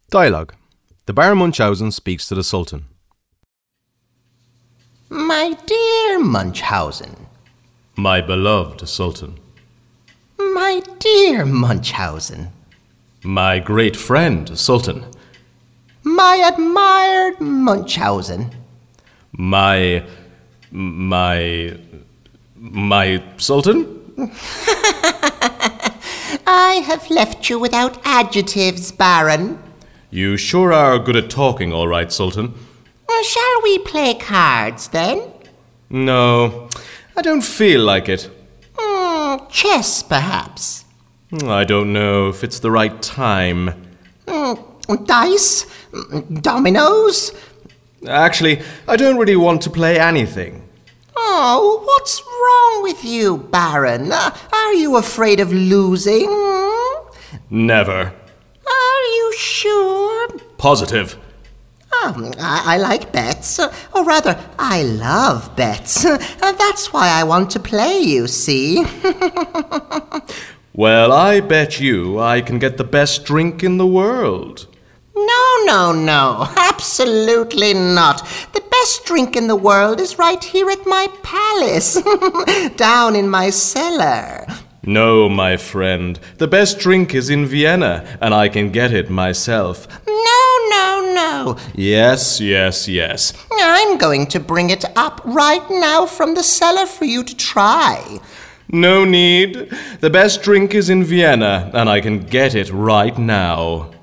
Dialogue. The Baron Munchausen speaks to the Sultan. My dear Munchausen. My beloved Sultan. My dear Munchausen. My great friend, Sultan. My admired Munchausen. My Sultan? I have left you without adjectives, Baron. You sure are good at talking, all right, Sultan. Shall we play cards, then? No, I don't feel like it. Chess, perhaps. I don't know if it's the right time. Dice? Dominoes? Actually, I don't really want to play anything. Oh, what's wrong with you, Baron? Are you afraid of losing? Never. Are you sure? Positive. I like bets. Or rather, I love bets. That's why I want to play, you see. Well, I bet you I can get the best drink in the world. No. Absolutely not. The best drink in the world is right here at my palace. Down in my cellar. No, my friend. The best drink is in Vienna, and I can get it myself. No. Yes. I'm going to bring it up right now from the cellar for you to try. No need. The best drink is in Vienna, and I can get it right now.